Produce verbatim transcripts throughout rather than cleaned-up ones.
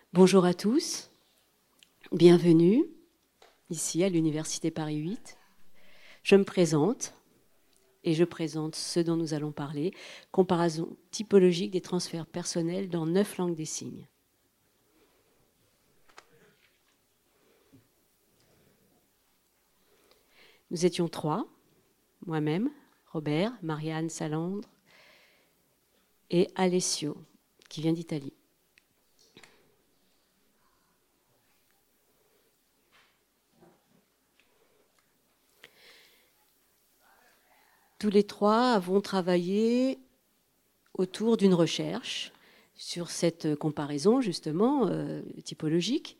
Bonjour à tous, bienvenue ici à l'Université Paris huit. Je me présente et je présente ce dont nous allons parler, comparaison typologique des transferts personnels dans neuf langues des signes. Nous étions trois, moi-même, Robert, Marianne Salandre et Alessio, qui vient d'Italie. Tous les trois avons travaillé autour d'une recherche sur cette comparaison, justement, euh, typologique.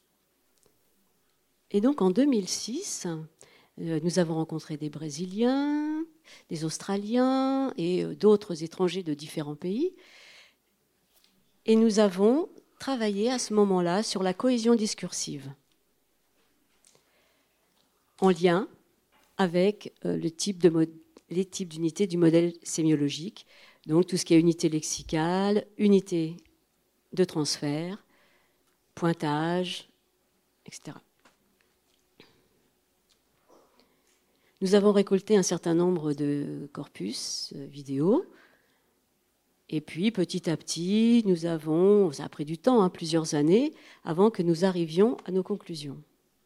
Et donc, en deux mille six, euh, nous avons rencontré des Brésiliens, des Australiens et euh, d'autres étrangers de différents pays. Et nous avons travaillé à ce moment-là sur la cohésion discursive, en lien avec euh, le type de mod- les types d'unités du modèle sémiologique, donc tout ce qui est unité lexicale, unité de transfert, pointage, et cetera. Nous avons récolté un certain nombre de corpus euh, vidéo, et puis petit à petit, nous avons, ça a pris du temps, hein, plusieurs années, avant que nous arrivions à nos conclusions.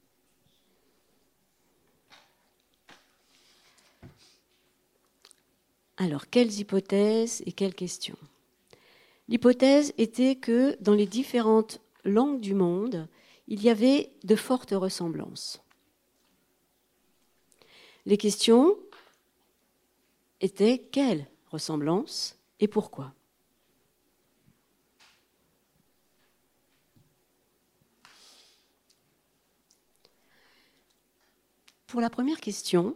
Alors, quelles hypothèses et quelles questions ? L'hypothèse était que dans les différentes langues du monde, il y avait de fortes ressemblances. Les questions étaient quelles ressemblances et pourquoi ? Pour la première question,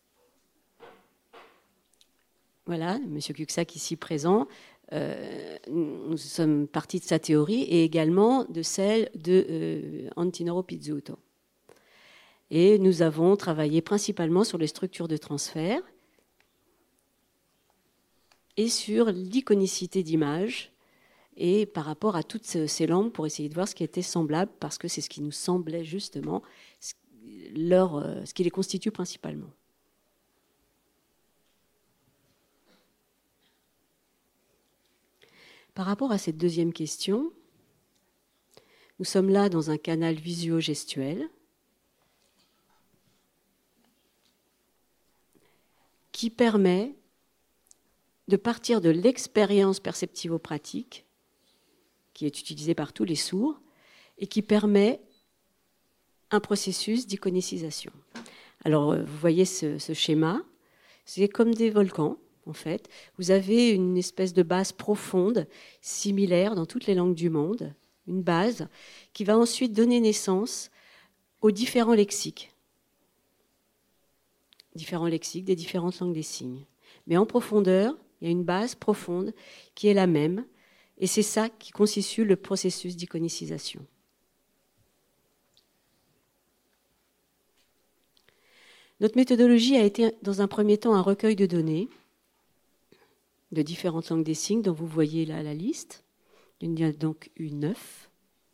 voilà, M. Cuxac ici présent, euh, nous sommes partis de sa théorie et également de celle de euh, Antinoro Pizzuto. Et nous avons travaillé principalement sur les structures de transfert et sur l'iconicité d'images et par rapport à toutes ces langues pour essayer de voir ce qui était semblable, parce que c'est ce qui nous semblait justement leur, ce qui les constitue principalement. Par rapport à cette deuxième question, nous sommes là dans un canal visuo-gestuel qui permet de partir de l'expérience perceptivo-pratique qui est utilisée par tous les sourds et qui permet un processus d'iconicisation. Alors, vous voyez ce, ce schéma, c'est comme des volcans, en fait. Vous avez une espèce de base profonde, similaire dans toutes les langues du monde, une base qui va ensuite donner naissance aux différents lexiques, différents lexiques des différentes langues des signes. Mais en profondeur, il y a une base profonde qui est la même, et c'est ça qui constitue le processus d'iconicisation. Notre méthodologie a été, dans un premier temps, un recueil de données de différentes langues des signes, dont vous voyez là la liste. Il y en a donc eu neuf.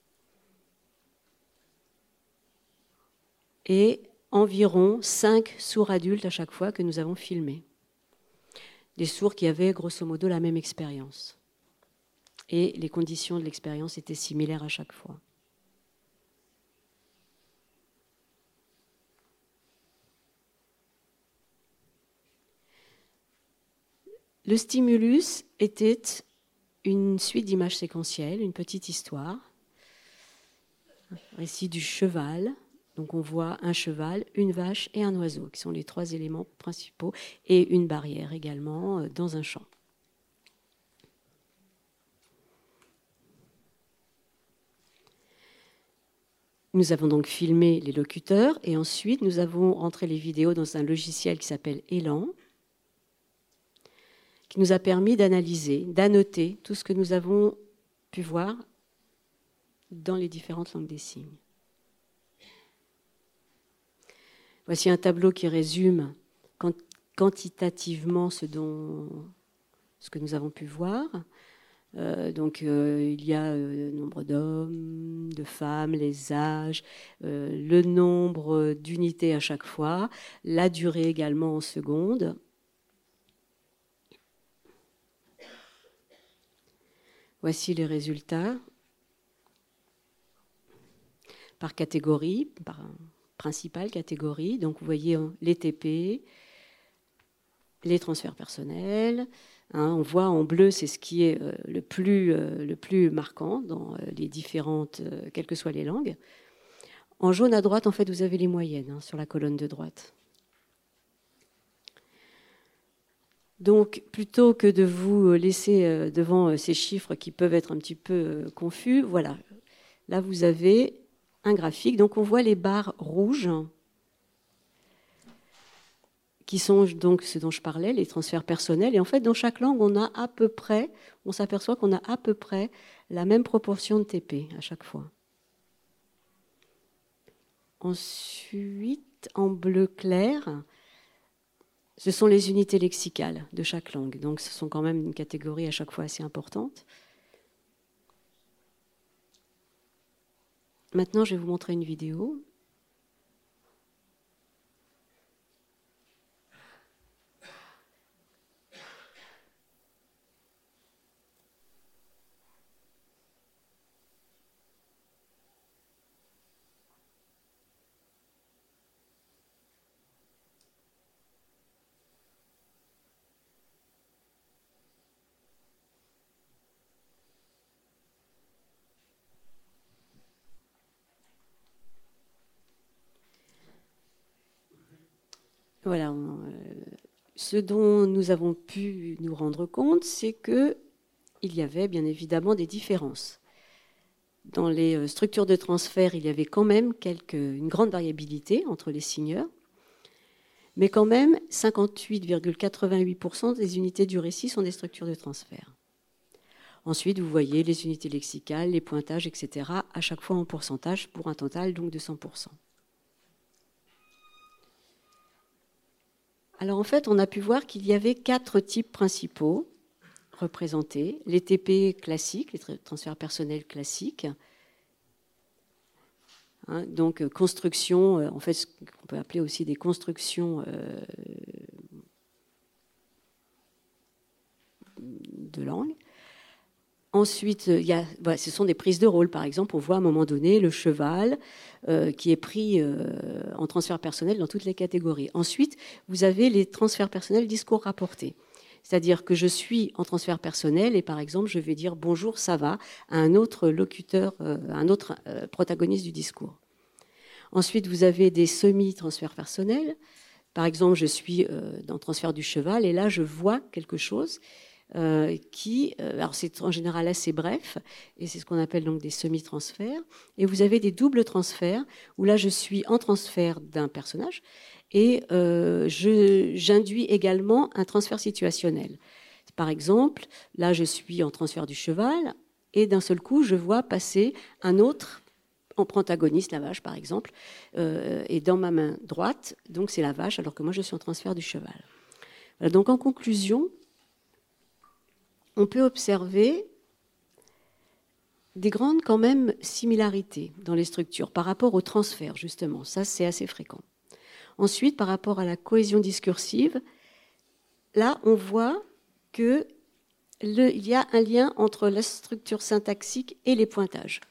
Et environ cinq sourds adultes à chaque fois que nous avons filmés. Des sourds qui avaient grosso modo la même expérience. Et les conditions de l'expérience étaient similaires à chaque fois. Le stimulus était une suite d'images séquentielles, une petite histoire, récit du cheval. Donc on voit un cheval, une vache et un oiseau, qui sont les trois éléments principaux, et une barrière également dans un champ. Nous avons donc filmé les locuteurs et ensuite nous avons entré les vidéos dans un logiciel qui s'appelle Elan, qui nous a permis d'analyser, d'annoter tout ce que nous avons pu voir dans les différentes langues des signes. Voici un tableau qui résume quantitativement ce, dont, ce que nous avons pu voir. Euh, donc, euh, il y a euh, le nombre d'hommes, de femmes, les âges, euh, le nombre d'unités à chaque fois, la durée également en secondes. Voici les résultats par catégorie, par principale catégorie. Donc, vous voyez hein, les T P, les transferts personnels. Hein, on voit en bleu, c'est ce qui est euh, le, plus, euh, le plus marquant dans euh, les différentes, euh, quelles que soient les langues. En jaune à droite, en fait, vous avez les moyennes hein, sur la colonne de droite. Donc, plutôt que de vous laisser euh, devant euh, ces chiffres qui peuvent être un petit peu euh, confus, voilà. Là, vous avez un graphique. Donc, on voit les barres rouges qui sont donc ce dont je parlais, les transferts personnels. Et en fait, dans chaque langue, on a à peu près, on s'aperçoit qu'on a à peu près la même proportion de T P à chaque fois. Ensuite, en bleu clair, ce sont les unités lexicales de chaque langue. Donc, ce sont quand même une catégorie à chaque fois assez importante. Maintenant, je vais vous montrer une vidéo. Voilà. On, euh, ce dont nous avons pu nous rendre compte, c'est qu'il y avait bien évidemment des différences. Dans les structures de transfert, il y avait quand même quelques, une grande variabilité entre les signeurs, mais quand même cinquante-huit virgule quatre-vingt-huit pour cent des unités du récit sont des structures de transfert. Ensuite, vous voyez les unités lexicales, les pointages, et cetera, à chaque fois en pourcentage, pour un total donc de cent pour cent. Alors en fait, on a pu voir qu'il y avait quatre types principaux représentés. Les T P classiques, les transferts personnels classiques. Hein, donc construction, en fait, ce qu'on peut appeler aussi des constructions euh, de langue. Ensuite, il y a, voilà, ce sont des prises de rôle. Par exemple, on voit à un moment donné le cheval euh, qui est pris euh, en transfert personnel dans toutes les catégories. Ensuite, vous avez les transferts personnels discours rapportés. C'est-à-dire que je suis en transfert personnel et par exemple, je vais dire bonjour, ça va à un autre locuteur, euh, à un autre euh, protagoniste du discours. Ensuite, vous avez des semi-transferts personnels. Par exemple, je suis euh, dans le transfert du cheval et là, je vois quelque chose. Euh, qui, euh, alors c'est en général assez bref, et c'est ce qu'on appelle donc des semi-transferts. Et vous avez des doubles transferts, où là je suis en transfert d'un personnage, et euh, je, j'induis également un transfert situationnel. Par exemple, là je suis en transfert du cheval, et d'un seul coup je vois passer un autre en protagoniste, la vache par exemple, euh, et dans ma main droite, donc c'est la vache, alors que moi je suis en transfert du cheval. Voilà, donc en conclusion, on peut observer des grandes quand même similarités dans les structures par rapport au transfert, justement. Ça, c'est assez fréquent. Ensuite, par rapport à la cohésion discursive, là, on voit qu'il y a un lien entre la structure syntaxique et les pointages.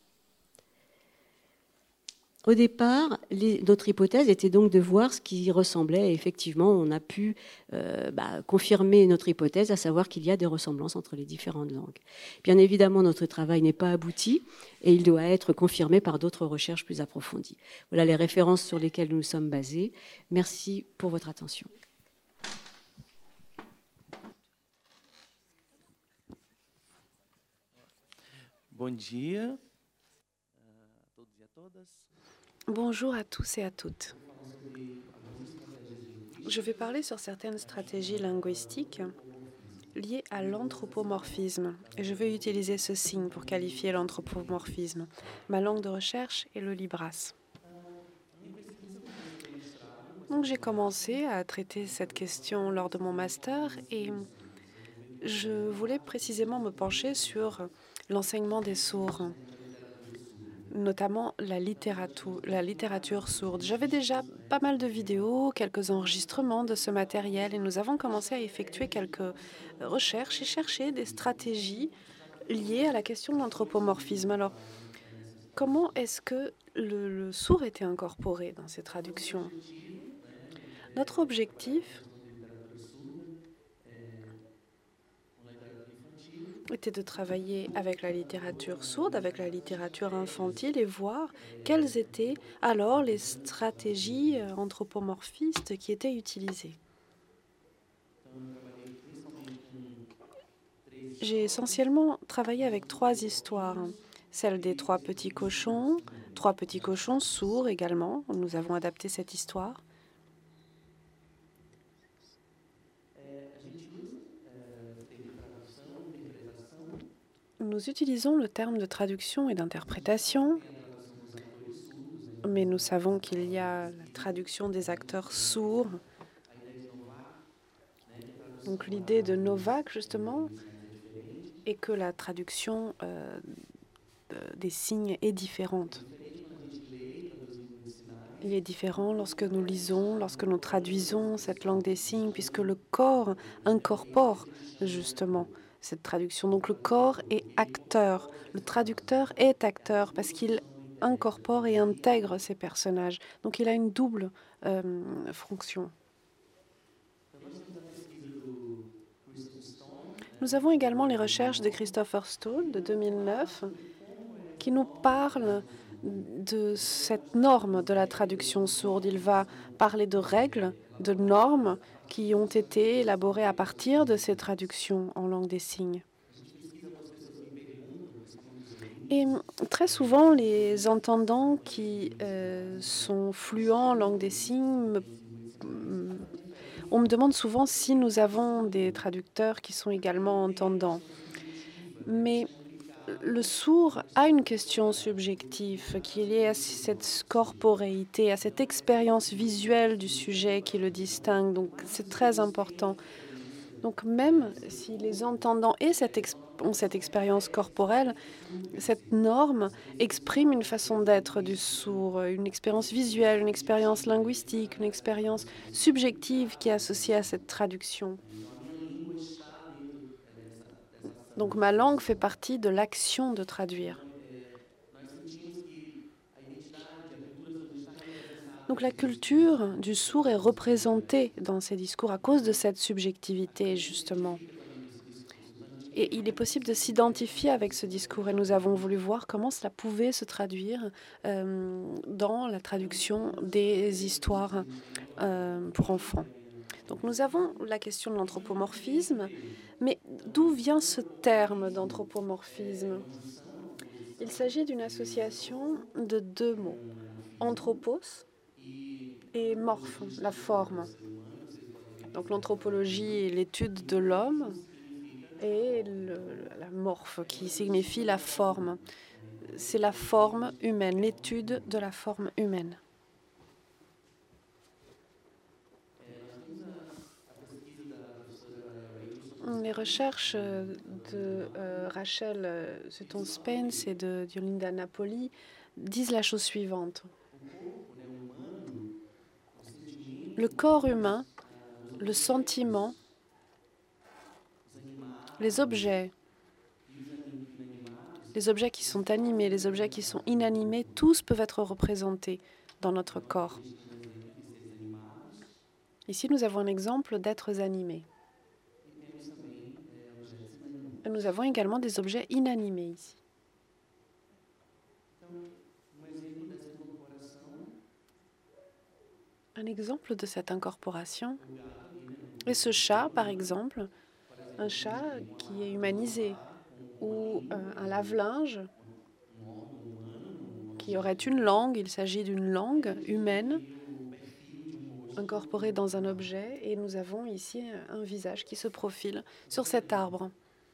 Au départ, les, notre hypothèse était donc de voir ce qui ressemblait. Et effectivement, on a pu euh, bah, confirmer notre hypothèse, à savoir qu'il y a des ressemblances entre les différentes langues. Bien évidemment, notre travail n'est pas abouti et il doit être confirmé par d'autres recherches plus approfondies. Voilà les références sur lesquelles nous nous sommes basés. Merci pour votre attention. Bon dia a todos e a todas. Bonjour à tous et à toutes. Je vais parler sur certaines stratégies linguistiques liées à l'anthropomorphisme. Et je vais utiliser ce signe pour qualifier l'anthropomorphisme. Ma langue de recherche est le Libras. Donc j'ai commencé à traiter cette question lors de mon master et je voulais précisément me pencher sur l'enseignement des sourds, notamment la littérature, la littérature sourde. J'avais déjà pas mal de vidéos, quelques enregistrements de ce matériel et nous avons commencé à effectuer quelques recherches et chercher des stratégies liées à la question de l'anthropomorphisme. Alors, comment est-ce que le, le sourd était incorporé dans ces traductions? Notre objectif était de travailler avec la littérature sourde, avec la littérature infantile et voir quelles étaient alors les stratégies euh, anthropomorphistes qui étaient utilisées. J'ai essentiellement travaillé avec trois histoires. Celle des trois petits cochons, trois petits cochons sourds également. Nous avons adapté cette histoire. Nous utilisons le terme de traduction et d'interprétation, mais nous savons qu'il y a la traduction des acteurs sourds. Donc l'idée de Novak, justement, est que la traduction euh, des signes est différente. Il est différent lorsque nous lisons, lorsque nous traduisons cette langue des signes, puisque le corps incorpore justement cette traduction. Donc le corps est acteur, le traducteur est acteur parce qu'il incorpore et intègre ces personnages. Donc il a une double euh, fonction. Nous avons également les recherches de Christopher Stone de deux mille neuf qui nous parlent de cette norme de la traduction sourde. Il va parler de règles, de normes qui ont été élaborées à partir de ces traductions en langue des signes. Et très souvent, les entendants qui euh, sont fluents en langue des signes, me, on me demande souvent si nous avons des traducteurs qui sont également entendants. Mais le sourd a une question subjective qui est liée à cette corporéité, à cette expérience visuelle du sujet qui le distingue. Donc, c'est très important. Donc, même si les entendants et cette ex- ont cette expérience corporelle, cette norme exprime une façon d'être du sourd, une expérience visuelle, une expérience linguistique, une expérience subjective qui est associée à cette traduction. Donc ma langue fait partie de l'action de traduire. Donc la culture du sourd est représentée dans ces discours à cause de cette subjectivité, justement. Et il est possible de s'identifier avec ce discours. Et nous avons voulu voir comment cela pouvait se traduire euh, dans la traduction des histoires euh, pour enfants. Donc nous avons la question de l'anthropomorphisme, mais d'où vient ce terme d'anthropomorphisme? Il s'agit d'une association de deux mots, anthropos et morphe, la forme. Donc l'anthropologie est l'étude de l'homme et le, la morphe qui signifie la forme. C'est la forme humaine, l'étude de la forme humaine. Les recherches de euh, Rachel euh, Sutton-Spence et de Diolinda Napoli disent la chose suivante. Le corps humain, le sentiment, les objets, les objets qui sont animés, les objets qui sont inanimés, tous peuvent être représentés dans notre corps. Ici, nous avons un exemple d'êtres animés. Et nous avons également des objets inanimés ici. Un exemple de cette incorporation est ce chat, par exemple, un chat qui est humanisé, ou un, un lave-linge qui aurait une langue. Il s'agit d'une langue humaine incorporée dans un objet, et nous avons ici un visage qui se profile sur cet arbre.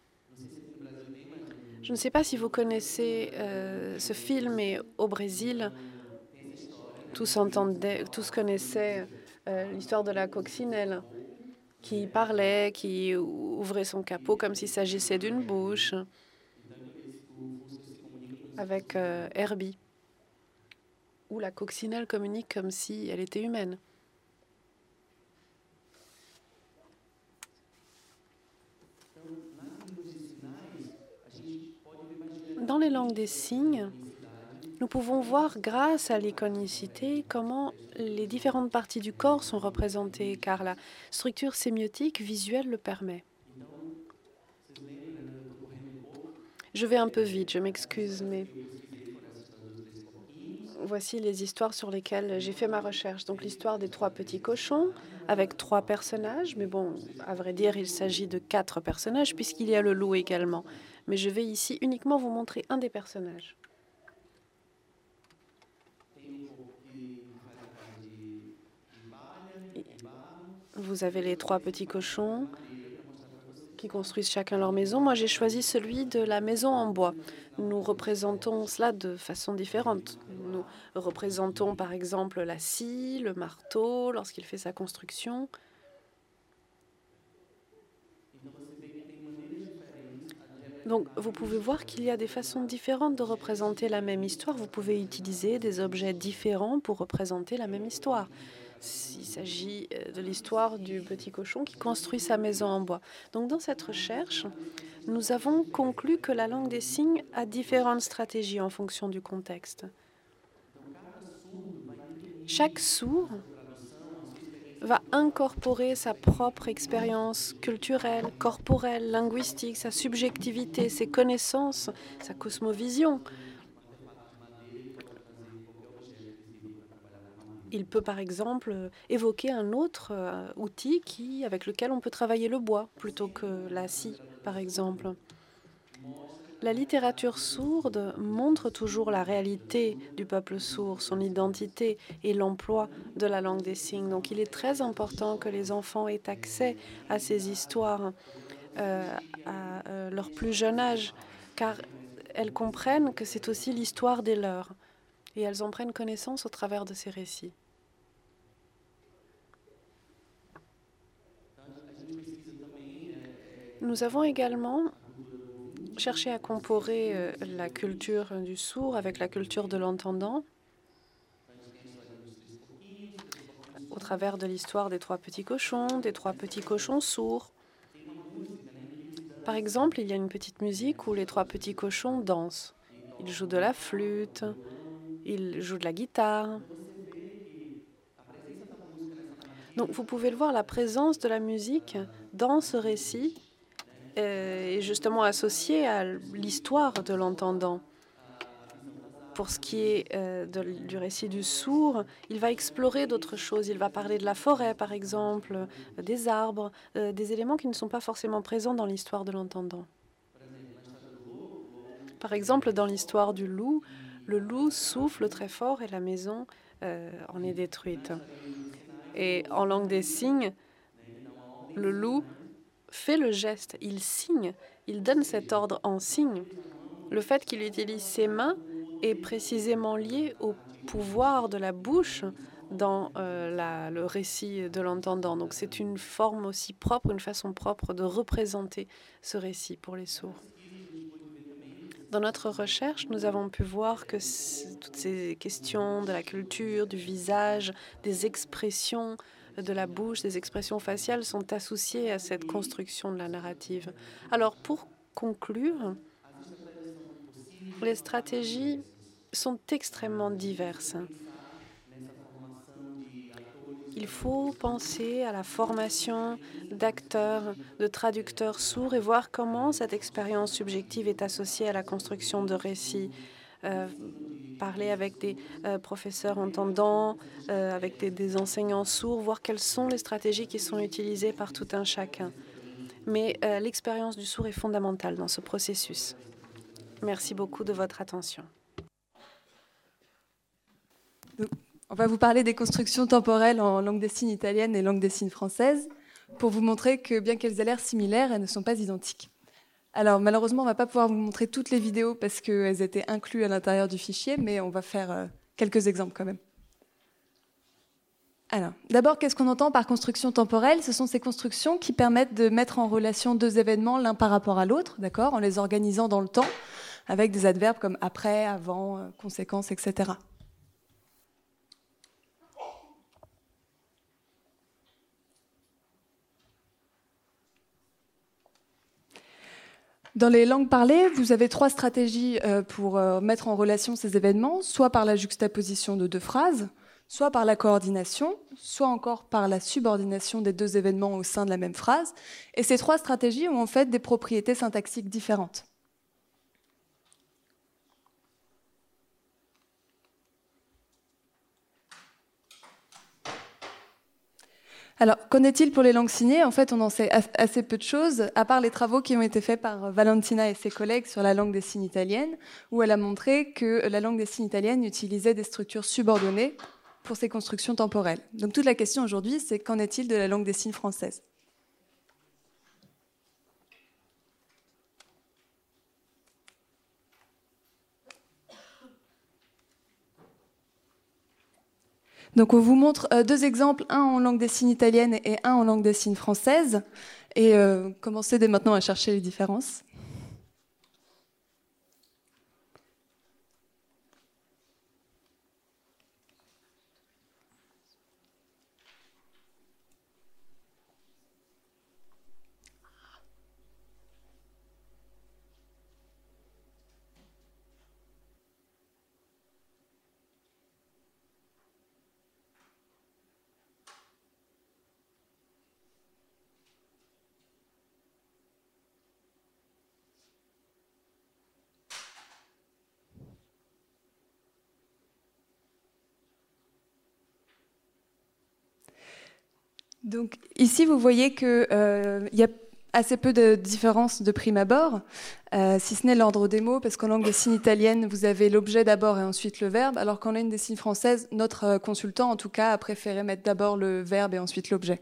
Je ne sais pas si vous connaissez euh, ce film, et au Brésil, tous, entendaient, tous connaissaient euh, l'histoire de la coccinelle, qui parlait, qui ouvrait son capot comme s'il s'agissait d'une bouche, avec euh, Herbie, où la coccinelle communique comme si elle était humaine. Dans les langues des signes, nous pouvons voir, grâce à l'iconicité, comment les différentes parties du corps sont représentées, car la structure sémiotique visuelle le permet. Je vais un peu vite, je m'excuse, mais voici les histoires sur lesquelles j'ai fait ma recherche. Donc l'histoire des trois petits cochons, avec trois personnages, mais bon, à vrai dire, il s'agit de quatre personnages, puisqu'il y a le loup également. Mais je vais ici uniquement vous montrer un des personnages. Vous avez les trois petits cochons qui construisent chacun leur maison. Moi, j'ai choisi celui de la maison en bois. Nous représentons cela de façon différente. Nous représentons par exemple la scie, le marteau, lorsqu'il fait sa construction. Donc, vous pouvez voir qu'il y a des façons différentes de représenter la même histoire. Vous pouvez utiliser des objets différents pour représenter la même histoire. Il s'agit de l'histoire du petit cochon qui construit sa maison en bois. Donc, dans cette recherche, nous avons conclu que la langue des signes a différentes stratégies en fonction du contexte. Chaque sourd va incorporer sa propre expérience culturelle, corporelle, linguistique, sa subjectivité, ses connaissances, sa cosmovision. Il peut par exemple évoquer un autre euh, outil qui, avec lequel on peut travailler le bois plutôt que la scie, par exemple. La littérature sourde montre toujours la réalité du peuple sourd, son identité et l'emploi de la langue des signes. Donc il est très important que les enfants aient accès à ces histoires euh, à euh, leur plus jeune âge, car elles comprennent que c'est aussi l'histoire des leurs, et elles en prennent connaissance au travers de ces récits. Nous avons également cherché à comparer euh, la culture du sourd avec la culture de l'entendant au travers de l'histoire des trois petits cochons, des trois petits cochons sourds. Par exemple, il y a une petite musique où les trois petits cochons dansent. Ils jouent de la flûte, ils jouent de la guitare. Donc vous pouvez le voir, la présence de la musique dans ce récit est justement associée à l'histoire de l'entendant. Pour ce qui est euh, de, du récit du sourd, il va explorer d'autres choses. Il va parler de la forêt, par exemple, euh, des arbres, euh, des éléments qui ne sont pas forcément présents dans l'histoire de l'entendant. Par exemple, dans l'histoire du loup, le loup souffle très fort et la maison euh, en est détruite. Et en langue des signes, le loup fait le geste, il signe, il donne cet ordre en signe. Le fait qu'il utilise ses mains est précisément lié au pouvoir de la bouche dans euh, la, le récit de l'entendant. Donc c'est une forme aussi propre, une façon propre de représenter ce récit pour les sourds. Dans notre recherche, nous avons pu voir que toutes ces questions de la culture, du visage, des expressions de la bouche, des expressions faciales sont associées à cette construction de la narrative. Alors pour conclure, les stratégies sont extrêmement diverses. Il faut penser à la formation d'acteurs, de traducteurs sourds et voir comment cette expérience subjective est associée à la construction de récits. Euh, parler avec des euh, professeurs entendants, euh, avec des, des enseignants sourds, voir quelles sont les stratégies qui sont utilisées par tout un chacun. Mais euh, l'expérience du sourd est fondamentale dans ce processus. Merci beaucoup de votre attention. On va vous parler des constructions temporelles en langue des signes italienne et langue des signes française pour vous montrer que bien qu'elles aient l'air similaires, elles ne sont pas identiques. Alors malheureusement, on ne va pas pouvoir vous montrer toutes les vidéos parce qu'elles étaient incluses à l'intérieur du fichier, mais on va faire quelques exemples quand même. Alors, d'abord, qu'est-ce qu'on entend par construction temporelle? Ce sont ces constructions qui permettent de mettre en relation deux événements l'un par rapport à l'autre, d'accord, en les organisant dans le temps, avec des adverbes comme après, avant, euh, conséquence, et cetera. Dans les langues parlées, vous avez trois stratégies euh, pour euh, mettre en relation ces événements, soit par la juxtaposition de deux phrases, soit par la coordination, soit encore par la subordination des deux événements au sein de la même phrase. Et ces trois stratégies ont en fait des propriétés syntaxiques différentes. Alors, qu'en est-il pour les langues signées? En fait, on en sait assez peu de choses, à part les travaux qui ont été faits par Valentina et ses collègues sur la langue des signes italienne, où elle a montré que la langue des signes italienne utilisait des structures subordonnées pour ses constructions temporelles. Donc toute la question aujourd'hui, c'est qu'en est-il de la langue des signes française? Donc on vous montre euh, deux exemples, un en langue des signes italienne et un en langue des signes française, et euh, commencez dès maintenant à chercher les différences. Donc ici, vous voyez qu'il euh, y a assez peu de différences de prime abord, euh, si ce n'est l'ordre des mots, parce qu'en langue des signes italienne, vous avez l'objet d'abord et ensuite le verbe, alors qu'en langue des signes française, notre consultant, en tout cas, a préféré mettre d'abord le verbe et ensuite l'objet.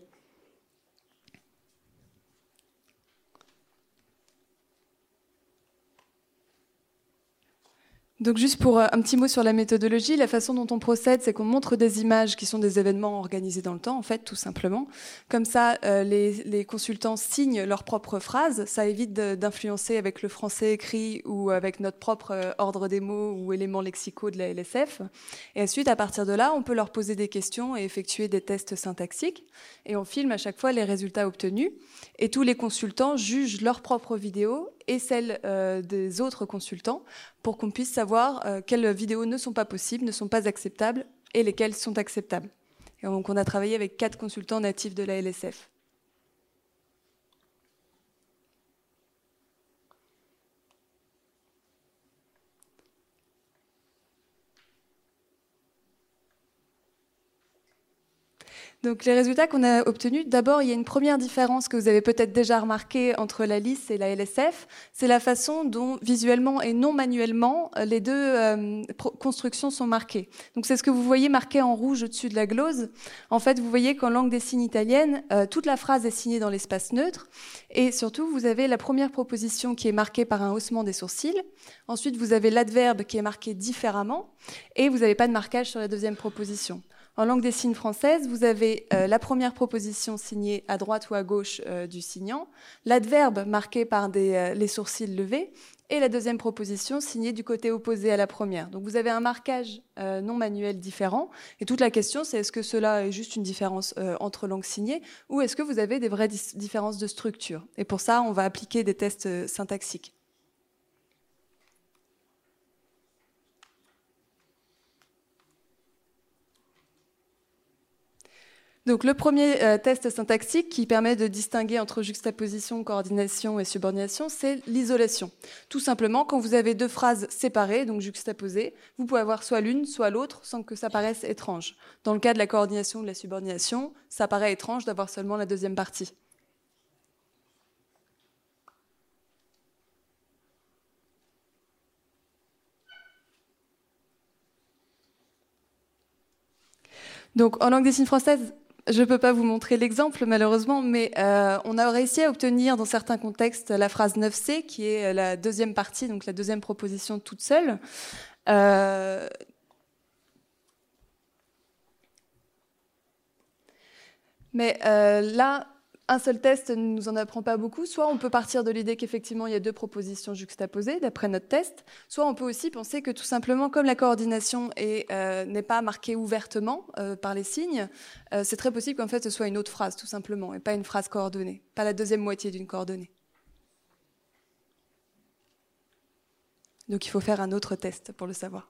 Donc juste pour un petit mot sur la méthodologie, la façon dont on procède, c'est qu'on montre des images qui sont des événements organisés dans le temps, en fait, tout simplement. Comme ça, euh, les, les consultants signent leurs propres phrases. Ça évite d'influencer avec le français écrit ou avec notre propre euh, ordre des mots ou éléments lexicaux de la L S F. Et ensuite, à partir de là, on peut leur poser des questions et effectuer des tests syntaxiques. Et on filme à chaque fois les résultats obtenus. Et tous les consultants jugent leurs propres vidéos et celles euh, des autres consultants pour qu'on puisse savoir euh, quelles vidéos ne sont pas possibles, ne sont pas acceptables et lesquelles sont acceptables. Et donc on a travaillé avec quatre consultants natifs de la L S F. Donc les résultats qu'on a obtenus, d'abord il y a une première différence que vous avez peut-être déjà remarquée entre la L I S et la L S F, c'est la façon dont visuellement et non manuellement les deux euh, constructions sont marquées. Donc c'est ce que vous voyez marqué en rouge au-dessus de la glose. En fait vous voyez qu'en langue des signes italienne, euh, toute la phrase est signée dans l'espace neutre et surtout vous avez la première proposition qui est marquée par un haussement des sourcils. Ensuite vous avez l'adverbe qui est marqué différemment et vous n'avez pas de marquage sur la deuxième proposition. En langue des signes française, vous avez euh, la première proposition signée à droite ou à gauche euh, du signant, l'adverbe marqué par des, euh, les sourcils levés, et la deuxième proposition signée du côté opposé à la première. Donc vous avez un marquage euh, non manuel différent, et toute la question c'est est-ce que cela est juste une différence euh, entre langues signées, ou est-ce que vous avez des vraies dis- différences de structure? Et pour ça, on va appliquer des tests euh, syntaxiques. Donc le premier euh, test syntaxique qui permet de distinguer entre juxtaposition, coordination et subordination, c'est l'isolation. Tout simplement, quand vous avez deux phrases séparées, donc juxtaposées, vous pouvez avoir soit l'une, soit l'autre, sans que ça paraisse étrange. Dans le cas de la coordination ou de la subordination, ça paraît étrange d'avoir seulement la deuxième partie. Donc en langue des signes française, je ne peux pas vous montrer l'exemple, malheureusement, mais euh, on a réussi à obtenir, dans certains contextes, la phrase neuf C, qui est la deuxième partie, donc la deuxième proposition toute seule. Euh, Mais euh, là, un seul test ne nous en apprend pas beaucoup. Soit on peut partir de l'idée qu'effectivement, il y a deux propositions juxtaposées, d'après notre test. Soit on peut aussi penser que tout simplement, comme la coordination est, euh, n'est pas marquée ouvertement euh, par les signes, euh, c'est très possible qu'en fait, ce soit une autre phrase, tout simplement, et pas une phrase coordonnée, pas la deuxième moitié d'une coordonnée. Donc il faut faire un autre test pour le savoir.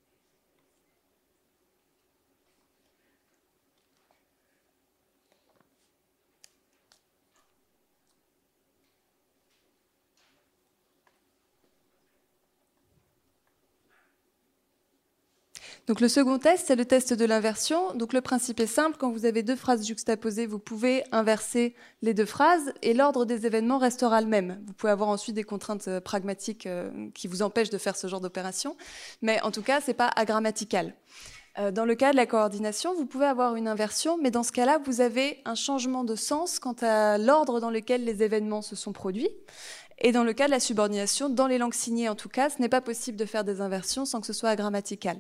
Donc le second test, c'est le test de l'inversion. Donc le principe est simple, quand vous avez deux phrases juxtaposées, vous pouvez inverser les deux phrases et l'ordre des événements restera le même. Vous pouvez avoir ensuite des contraintes pragmatiques qui vous empêchent de faire ce genre d'opération, mais en tout cas, c'est pas agrammatical. Dans le cas de la coordination, vous pouvez avoir une inversion, mais dans ce cas-là, vous avez un changement de sens quant à l'ordre dans lequel les événements se sont produits. Et dans le cas de la subordination, dans les langues signées en tout cas, ce n'est pas possible de faire des inversions sans que ce soit agrammatical.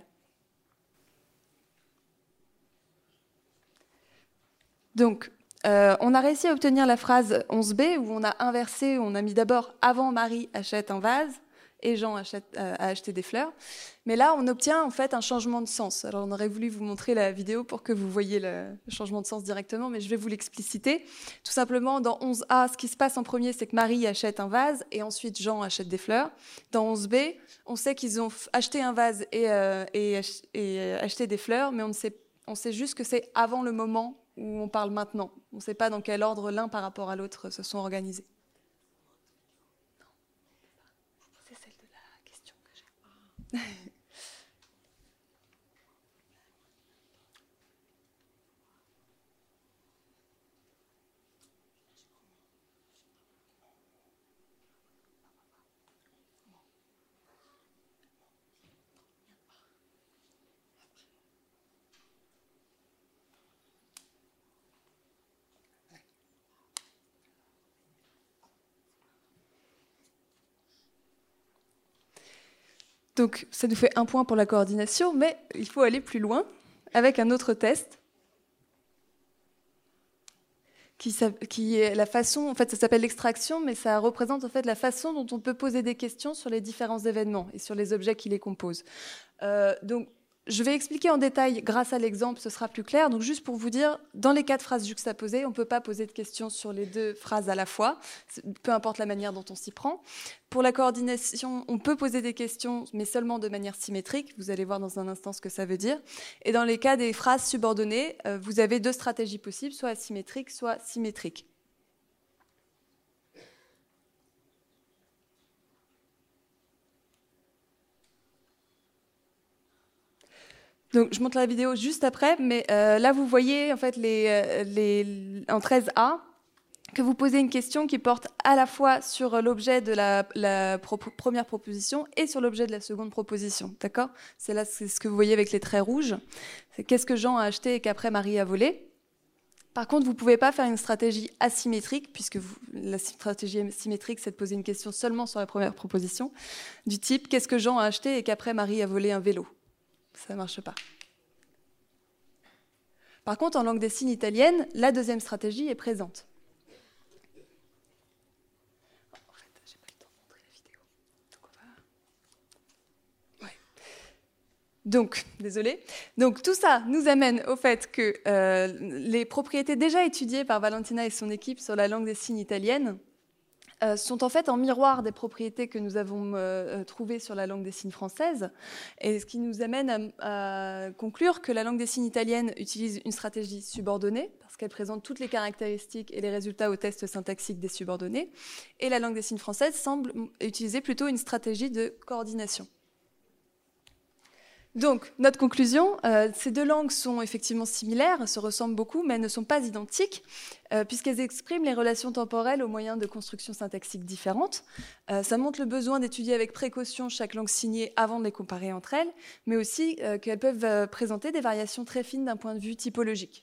Donc, euh, on a réussi à obtenir la phrase onze B où on a inversé, on a mis d'abord « avant Marie achète un vase » et Jean achète, euh, a acheté des fleurs. Mais là, on obtient en fait un changement de sens. Alors, on aurait voulu vous montrer la vidéo pour que vous voyez le changement de sens directement, mais je vais vous l'expliciter. Tout simplement, dans onze A, ce qui se passe en premier, c'est que Marie achète un vase et ensuite Jean achète des fleurs. Dans onze B, on sait qu'ils ont acheté un vase et, euh, et, ach et acheté des fleurs, mais on, ne sait, on sait juste que c'est avant le moment où on parle maintenant. On ne sait pas dans quel ordre l'un par rapport à l'autre se sont organisés. C'est celle de la question que j'ai. Donc, ça nous fait un point pour la coordination, mais il faut aller plus loin avec un autre test qui, qui est la façon, en fait, ça s'appelle l'extraction, mais ça représente en fait la façon dont on peut poser des questions sur les différents événements et sur les objets qui les composent. Euh, donc, je vais expliquer en détail, grâce à l'exemple, ce sera plus clair. Donc, juste pour vous dire, dans les quatre phrases juxtaposées, on ne peut pas poser de questions sur les deux phrases à la fois, peu importe la manière dont on s'y prend. Pour la coordination, on peut poser des questions, mais seulement de manière symétrique. Vous allez voir dans un instant ce que ça veut dire. Et dans les cas des phrases subordonnées, euh, vous avez deux stratégies possibles, soit asymétrique, soit symétrique. Donc, je montre la vidéo juste après, mais euh, là, vous voyez en fait les, les, en treize A que vous posez une question qui porte à la fois sur l'objet de la, la pro première proposition et sur l'objet de la seconde proposition. D'accord ? C'est là c'est ce que vous voyez avec les traits rouges. C'est qu'est-ce que Jean a acheté et qu'après Marie a volé. Par contre, vous ne pouvez pas faire une stratégie asymétrique, puisque vous, la stratégie symétrique, c'est de poser une question seulement sur la première proposition, du type qu'est-ce que Jean a acheté et qu'après Marie a volé un vélo. Ça ne marche pas. Par contre, en langue des signes italienne, la deuxième stratégie est présente. En fait, j'ai pas le temps de montrer la vidéo. Donc, on va... ouais. Donc, désolé. Donc, tout ça nous amène au fait que euh, les propriétés déjà étudiées par Valentina et son équipe sur la langue des signes italienne Euh, sont en fait en miroir des propriétés que nous avons euh, trouvées sur la langue des signes française, et ce qui nous amène à, à conclure que la langue des signes italienne utilise une stratégie subordonnée, parce qu'elle présente toutes les caractéristiques et les résultats au test syntaxique des subordonnés, et la langue des signes française semble utiliser plutôt une stratégie de coordination. Donc, notre conclusion, euh, ces deux langues sont effectivement similaires, se ressemblent beaucoup, mais elles ne sont pas identiques, euh, puisqu'elles expriment les relations temporelles au moyen de constructions syntaxiques différentes. Euh, ça montre le besoin d'étudier avec précaution chaque langue signée avant de les comparer entre elles, mais aussi euh, qu'elles peuvent euh, présenter des variations très fines d'un point de vue typologique.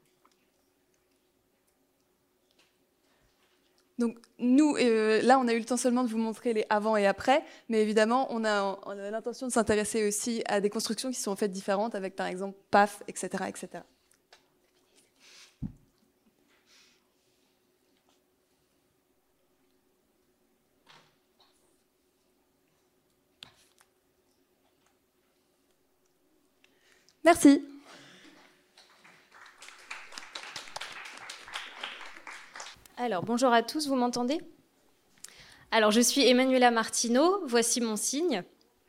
Donc, nous, euh, là, on a eu le temps seulement de vous montrer les avant et après, mais évidemment, on a, on a l'intention de s'intéresser aussi à des constructions qui sont en fait différentes, avec par exemple P A F, et cetera, et cetera. Merci. Alors, bonjour à tous, vous m'entendez ? Alors, je suis Emmanuela Martineau, voici mon signe.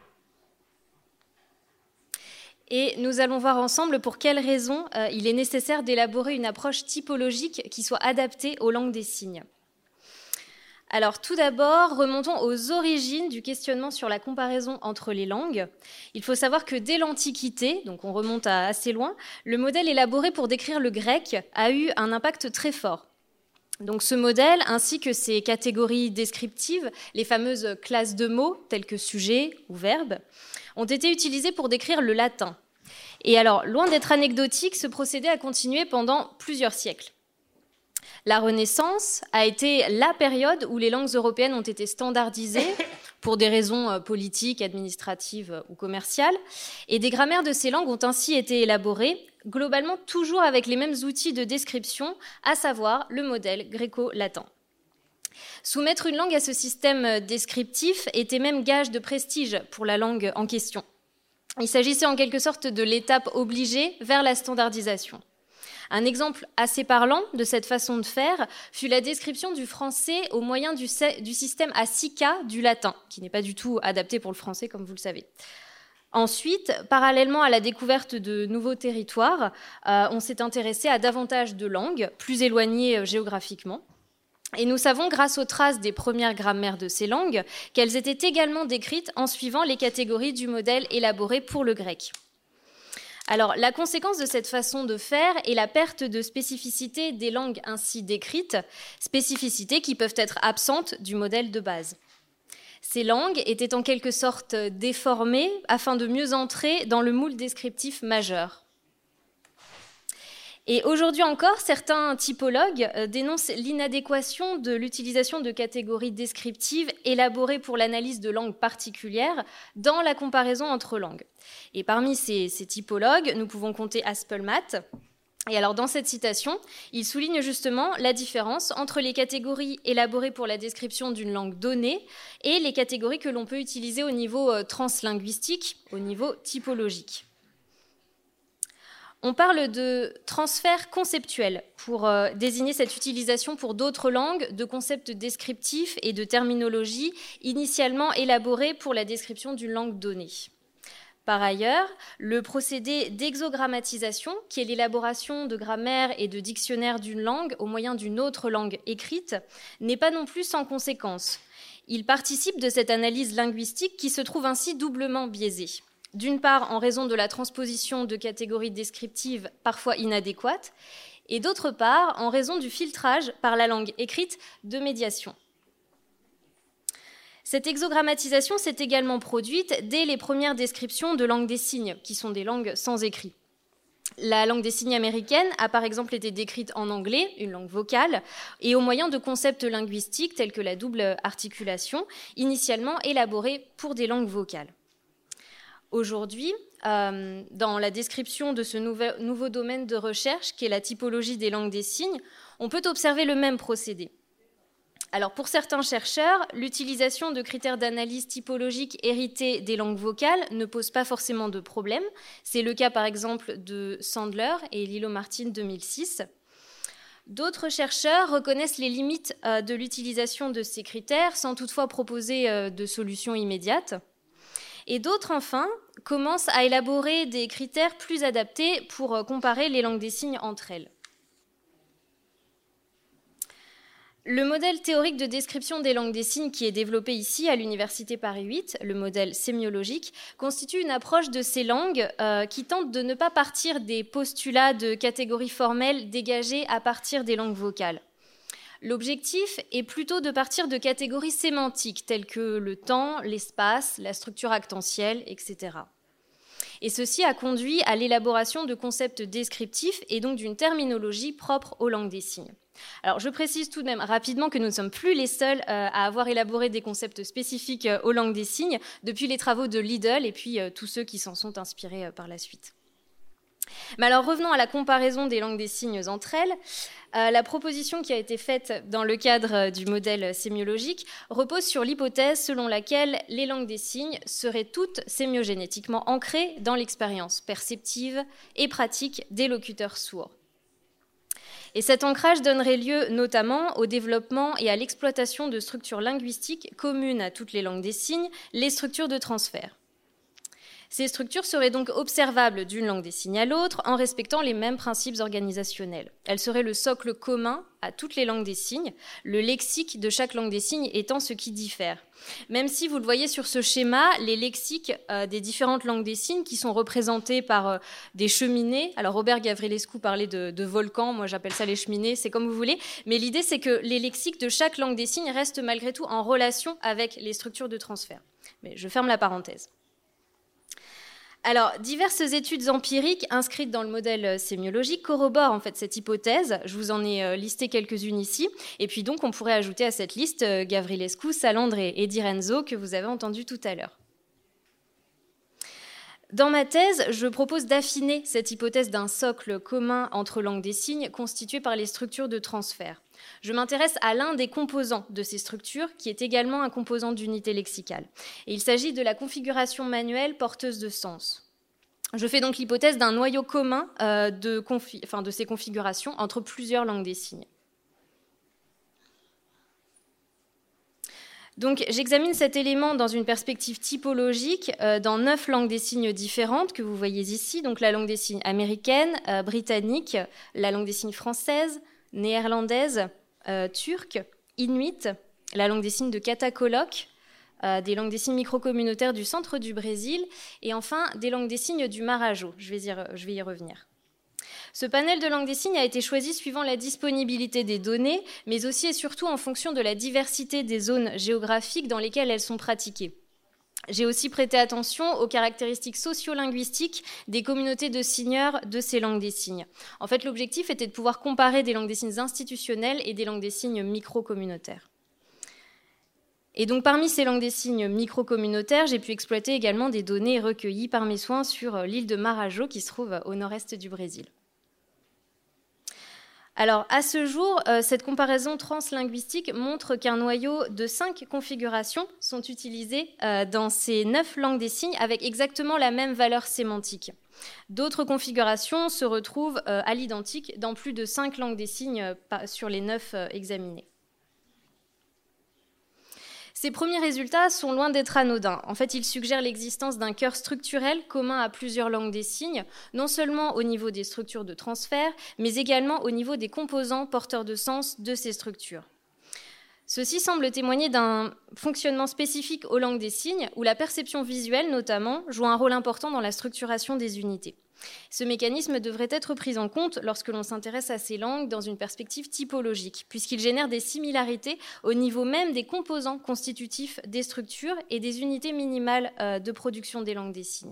Et nous allons voir ensemble pour quelles raisons euh, il est nécessaire d'élaborer une approche typologique qui soit adaptée aux langues des signes. Alors, tout d'abord, remontons aux origines du questionnement sur la comparaison entre les langues. Il faut savoir que dès l'Antiquité, donc on remonte à assez loin, le modèle élaboré pour décrire le grec a eu un impact très fort. Donc ce modèle, ainsi que ses catégories descriptives, les fameuses classes de mots, telles que sujet ou verbe, ont été utilisées pour décrire le latin. Et alors, loin d'être anecdotique, ce procédé a continué pendant plusieurs siècles. La Renaissance a été la période où les langues européennes ont été standardisées pour des raisons politiques, administratives ou commerciales, et des grammaires de ces langues ont ainsi été élaborées, globalement toujours avec les mêmes outils de description, à savoir le modèle gréco-latin. Soumettre une langue à ce système descriptif était même gage de prestige pour la langue en question. Il s'agissait en quelque sorte de l'étape obligée vers la standardisation. Un exemple assez parlant de cette façon de faire fut la description du français au moyen du, du système à six cas du latin, qui n'est pas du tout adapté pour le français, comme vous le savez. Ensuite, parallèlement à la découverte de nouveaux territoires, euh, on s'est intéressé à davantage de langues, plus éloignées euh, géographiquement. Et nous savons, grâce aux traces des premières grammaires de ces langues, qu'elles étaient également décrites en suivant les catégories du modèle élaboré pour le grec. Alors, la conséquence de cette façon de faire est la perte de spécificité des langues ainsi décrites, spécificités qui peuvent être absentes du modèle de base. Ces langues étaient en quelque sorte déformées afin de mieux entrer dans le moule descriptif majeur. Et aujourd'hui encore, certains typologues dénoncent l'inadéquation de l'utilisation de catégories descriptives élaborées pour l'analyse de langues particulières dans la comparaison entre langues. Et parmi ces, ces typologues, nous pouvons compter Haspelmath. Et alors, dans cette citation, il souligne justement la différence entre les catégories élaborées pour la description d'une langue donnée et les catégories que l'on peut utiliser au niveau translinguistique, au niveau typologique. On parle de transfert conceptuel pour euh, désigner cette utilisation pour d'autres langues de concepts descriptifs et de terminologie initialement élaborés pour la description d'une langue donnée. Par ailleurs, le procédé d'exogrammatisation, qui est l'élaboration de grammaire et de dictionnaire d'une langue au moyen d'une autre langue écrite, n'est pas non plus sans conséquence. Il participe de cette analyse linguistique qui se trouve ainsi doublement biaisée. D'une part, en raison de la transposition de catégories descriptives parfois inadéquates, et d'autre part, en raison du filtrage par la langue écrite de médiation. Cette exogrammatisation s'est également produite dès les premières descriptions de langue des signes, qui sont des langues sans écrit. La langue des signes américaine a par exemple été décrite en anglais, une langue vocale, et au moyen de concepts linguistiques tels que la double articulation, initialement élaborés pour des langues vocales. Aujourd'hui, euh, dans la description de ce nouveau, nouveau domaine de recherche, qui est la typologie des langues des signes, on peut observer le même procédé. Alors, pour certains chercheurs, l'utilisation de critères d'analyse typologique hérités des langues vocales ne pose pas forcément de problème. C'est le cas, par exemple, de Sandler et Lilo Martin deux mille six. D'autres chercheurs reconnaissent les limites euh, de l'utilisation de ces critères sans toutefois proposer euh, de solutions immédiates. Et d'autres, enfin, commencent à élaborer des critères plus adaptés pour comparer les langues des signes entre elles. Le modèle théorique de description des langues des signes qui est développé ici à l'Université Paris huit, le modèle sémiologique, constitue une approche de ces langues euh, qui tente de ne pas partir des postulats de catégories formelles dégagées à partir des langues vocales. L'objectif est plutôt de partir de catégories sémantiques telles que le temps, l'espace, la structure actentielle, et cetera. Et ceci a conduit à l'élaboration de concepts descriptifs et donc d'une terminologie propre aux langues des signes. Alors, je précise tout de même rapidement que nous ne sommes plus les seuls euh, à avoir élaboré des concepts spécifiques euh, aux langues des signes depuis les travaux de Liddell et puis euh, tous ceux qui s'en sont inspirés euh, par la suite. Mais alors revenons à la comparaison des langues des signes entre elles. Euh, la proposition qui a été faite dans le cadre du modèle sémiologique repose sur l'hypothèse selon laquelle les langues des signes seraient toutes sémiogénétiquement ancrées dans l'expérience perceptive et pratique des locuteurs sourds. Et cet ancrage donnerait lieu notamment au développement et à l'exploitation de structures linguistiques communes à toutes les langues des signes, les structures de transfert. Ces structures seraient donc observables d'une langue des signes à l'autre en respectant les mêmes principes organisationnels. Elles seraient le socle commun à toutes les langues des signes, le lexique de chaque langue des signes étant ce qui diffère. Même si, vous le voyez sur ce schéma, les lexiques euh, des différentes langues des signes qui sont représentés par euh, des cheminées. Alors Robert Gavrilescu parlait de, de volcans, moi j'appelle ça les cheminées, c'est comme vous voulez. Mais l'idée c'est que les lexiques de chaque langue des signes restent malgré tout en relation avec les structures de transfert. Mais je ferme la parenthèse. Alors, diverses études empiriques inscrites dans le modèle sémiologique corroborent en fait cette hypothèse. Je vous en ai listé quelques-unes ici. Et puis donc, on pourrait ajouter à cette liste Gavrilescu, Salandre et Di Renzo, que vous avez entendu tout à l'heure. Dans ma thèse, je propose d'affiner cette hypothèse d'un socle commun entre langues des signes constitué par les structures de transfert. Je m'intéresse à l'un des composants de ces structures, qui est également un composant d'unité lexicale. Et il s'agit de la configuration manuelle porteuse de sens. Je fais donc l'hypothèse d'un noyau commun euh, de, confi- enfin, de ces configurations entre plusieurs langues des signes. Donc, j'examine cet élément dans une perspective typologique euh, dans neuf langues des signes différentes que vous voyez ici. Donc, la langue des signes américaine, euh, britannique, la langue des signes française, néerlandaise, euh, turque, inuit, la langue des signes de Catacolok, euh, des langues des signes microcommunautaires du centre du Brésil et enfin des langues des signes du Marajo. Je vais y, je vais y revenir. Ce panel de langues des signes a été choisi suivant la disponibilité des données, mais aussi et surtout en fonction de la diversité des zones géographiques dans lesquelles elles sont pratiquées. J'ai aussi prêté attention aux caractéristiques sociolinguistiques des communautés de signeurs de ces langues des signes. En fait, l'objectif était de pouvoir comparer des langues des signes institutionnelles et des langues des signes micro-communautaires. Et donc, parmi ces langues des signes micro-communautaires, j'ai pu exploiter également des données recueillies par mes soins sur l'île de Marajo, qui se trouve au nord-est du Brésil. Alors, à ce jour, euh, cette comparaison translinguistique montre qu'un noyau de cinq configurations sont utilisées euh, dans ces neuf langues des signes avec exactement la même valeur sémantique. D'autres configurations se retrouvent euh, à l'identique dans plus de cinq langues des signes euh, sur les neuf euh, examinées. Ces premiers résultats sont loin d'être anodins. En fait, ils suggèrent l'existence d'un cœur structurel commun à plusieurs langues des signes, non seulement au niveau des structures de transfert, mais également au niveau des composants porteurs de sens de ces structures. Ceci semble témoigner d'un fonctionnement spécifique aux langues des signes, où la perception visuelle, notamment, joue un rôle important dans la structuration des unités. Ce mécanisme devrait être pris en compte lorsque l'on s'intéresse à ces langues dans une perspective typologique, puisqu'il génère des similarités au niveau même des composants constitutifs des structures et des unités minimales de production des langues des signes.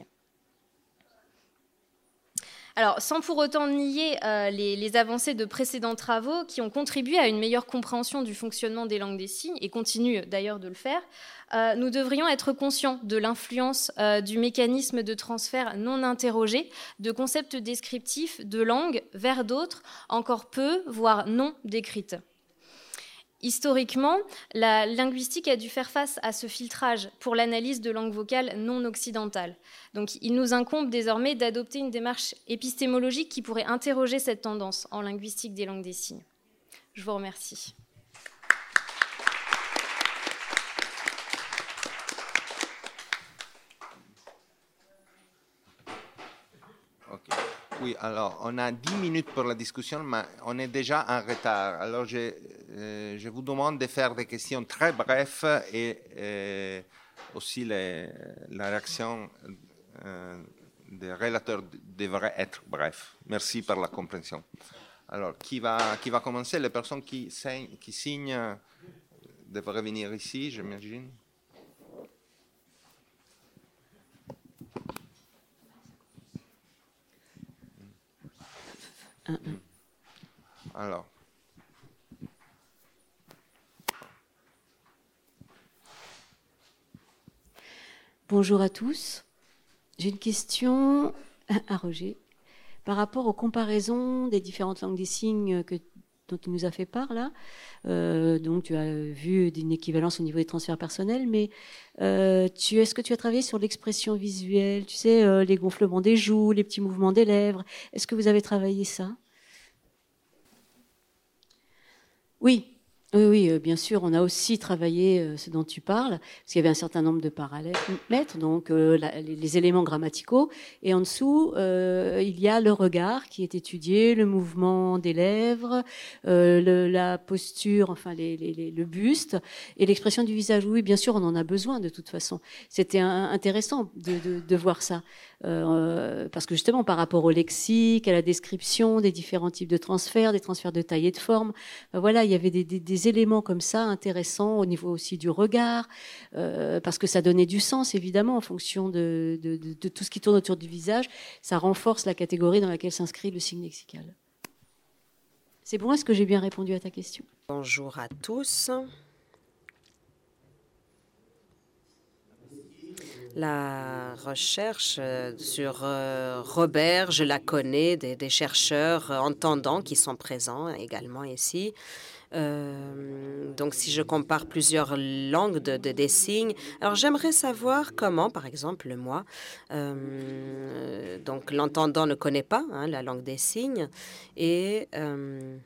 Alors, sans pour autant nier euh, les, les avancées de précédents travaux qui ont contribué à une meilleure compréhension du fonctionnement des langues des signes, et continuent d'ailleurs de le faire, euh, nous devrions être conscients de l'influence euh, du mécanisme de transfert non interrogé de concepts descriptifs de langues vers d'autres encore peu, voire non décrites. Historiquement, la linguistique a dû faire face à ce filtrage pour l'analyse de langues vocales non occidentales. Donc, il nous incombe désormais d'adopter une démarche épistémologique qui pourrait interroger cette tendance en linguistique des langues des signes. Je vous remercie. Okay. Oui, alors on a dix minutes pour la discussion, mais on est déjà en retard. Alors je, euh, je vous demande de faire des questions très brèves et euh, aussi les, la réaction euh, des relateurs devrait être brève. Merci pour la compréhension. Alors, qui va, qui va commencer? Les personnes qui, signent, qui signent devraient venir ici, j'imagine. Alors. Bonjour à tous. J'ai une question à Roger. par rapport aux comparaisons des différentes langues des signes que, dont tu nous as fait part là. Euh, donc, tu as vu d'une équivalence au niveau des transferts personnels, mais euh, tu, est-ce que tu as travaillé sur l'expression visuelle, tu sais, euh, les gonflements des joues, les petits mouvements des lèvres? Est-ce que vous avez travaillé ça? Oui. Oui, oui, bien sûr, on a aussi travaillé ce dont tu parles, parce qu'il y avait un certain nombre de paramètres, donc euh, la, les, les éléments grammaticaux, et en dessous, euh, il y a le regard qui est étudié, le mouvement des lèvres, euh, le, la posture, enfin les, les, les, le buste, et l'expression du visage. Oui, bien sûr, on en a besoin de toute façon. C'était un, intéressant de, de, de voir ça, euh, parce que justement, par rapport au lexique, à la description des différents types de transferts, des transferts de taille et de forme, ben voilà, il y avait des, des, des éléments comme ça intéressants au niveau aussi du regard, euh, parce que ça donnait du sens évidemment en fonction de, de, de, de tout ce qui tourne autour du visage. Ça renforce la catégorie dans laquelle s'inscrit le signe lexical. C'est bon, est-ce que j'ai bien répondu à ta question? Bonjour à tous. La recherche sur Robert, je la connais, des, des chercheurs entendants qui sont présents également ici. Euh, donc, si je compare plusieurs langues de, de, des signes, alors j'aimerais savoir comment, par exemple, moi, euh, donc l'entendant ne connaît pas hein, la langue des signes et... Euh,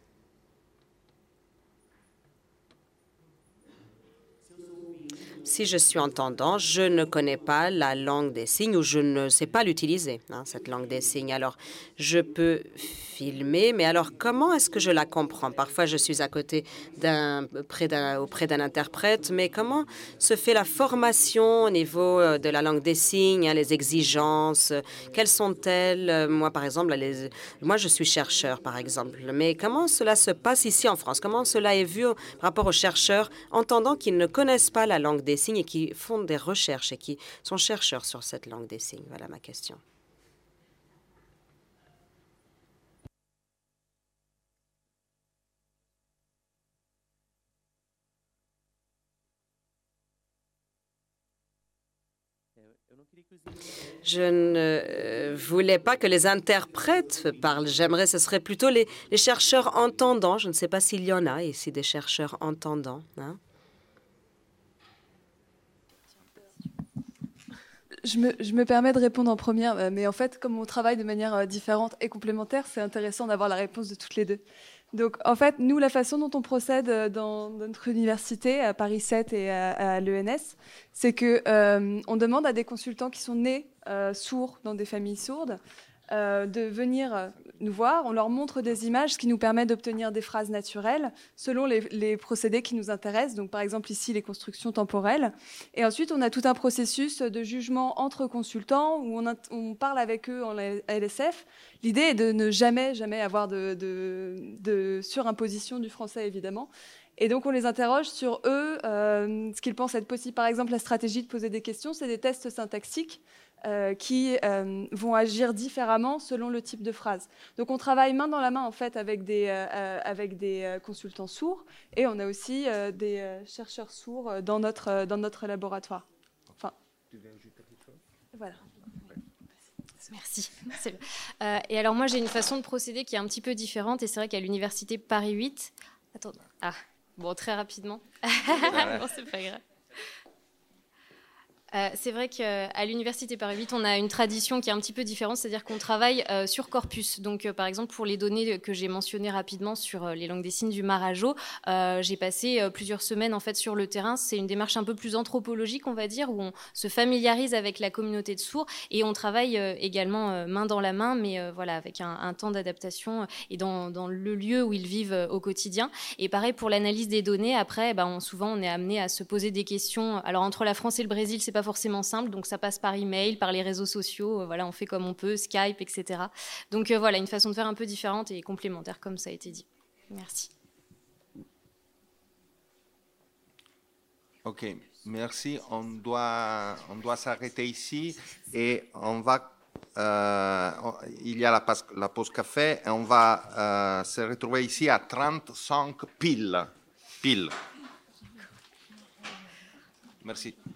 Si je suis entendant, je ne connais pas la langue des signes ou je ne sais pas l'utiliser, hein, cette langue des signes. Alors, je peux filmer, mais alors comment est-ce que je la comprends? Parfois, je suis à côté d'un, près d'un, auprès d'un interprète, mais comment se fait la formation au niveau de la langue des signes, hein, les exigences? Quelles sont-elles? Moi, par exemple, les, moi, je suis chercheur, par exemple, mais comment cela se passe ici en France? Comment cela est vu par rapport aux chercheurs entendants qui ne connaissent pas la langue des signes et qui font des recherches et qui sont chercheurs sur cette langue des signes? Voilà ma question. Je ne voulais pas que les interprètes parlent. J'aimerais, ce serait plutôt les, les chercheurs entendants. Je ne sais pas s'il y en a ici des chercheurs entendants. Hein? Je me, je me permets de répondre en première, mais en fait, comme on travaille de manière différente et complémentaire, c'est intéressant d'avoir la réponse de toutes les deux. Donc, en fait, nous, la façon dont on procède dans notre université, à Paris sept et à, à l'E N S, c'est qu'on euh, demande à des consultants qui sont nés euh, sourds dans des familles sourdes euh, de venir nous voir. On leur montre des images, ce qui nous permet d'obtenir des phrases naturelles selon les, les procédés qui nous intéressent. Donc, par exemple, ici, les constructions temporelles. Et ensuite, on a tout un processus de jugement entre consultants où on, a, on parle avec eux en L S F. L'idée est de ne jamais, jamais avoir de, de, de surimposition du français, évidemment. Et donc, on les interroge sur eux, euh, ce qu'ils pensent être possible. Par exemple, la stratégie de poser des questions, c'est des tests syntaxiques euh, qui euh, vont agir différemment selon le type de phrase. Donc, on travaille main dans la main, en fait, avec des, euh, avec des euh, consultants sourds. Et on a aussi euh, des euh, chercheurs sourds dans notre, euh, dans notre laboratoire. Enfin, tu veux ajouter quelque chose? Voilà. Merci. Euh, et alors, moi, j'ai une façon de procéder qui est un petit peu différente. Et c'est vrai qu'à l'université Paris huit... Attends. Ah, bon, très rapidement. Bon, c'est pas grave. Euh, c'est vrai qu'à l'université Paris huit, on a une tradition qui est un petit peu différente, c'est-à-dire qu'on travaille euh, sur corpus. Donc, euh, par exemple, pour les données que j'ai mentionnées rapidement sur euh, les langues des signes du Marajo, euh, j'ai passé euh, plusieurs semaines en fait sur le terrain. C'est une démarche un peu plus anthropologique, on va dire, où on se familiarise avec la communauté de sourds et on travaille euh, également euh, main dans la main, mais euh, voilà, avec un, un temps d'adaptation et dans, dans le lieu où ils vivent euh, au quotidien. Et pareil pour l'analyse des données. Après, ben, on, souvent, on est amené à se poser des questions. Alors, entre la France et le Brésil, c'est pas forcément simple, donc ça passe par email, par les réseaux sociaux, euh, voilà, on fait comme on peut, Skype, et cetera. Donc euh, voilà, une façon de faire un peu différente et complémentaire, comme ça a été dit. Merci. Ok, merci. On doit, on doit s'arrêter ici et on va. Euh, il y a la, la pause café et on va euh, se retrouver ici à trente-cinq pile. Pile. Merci.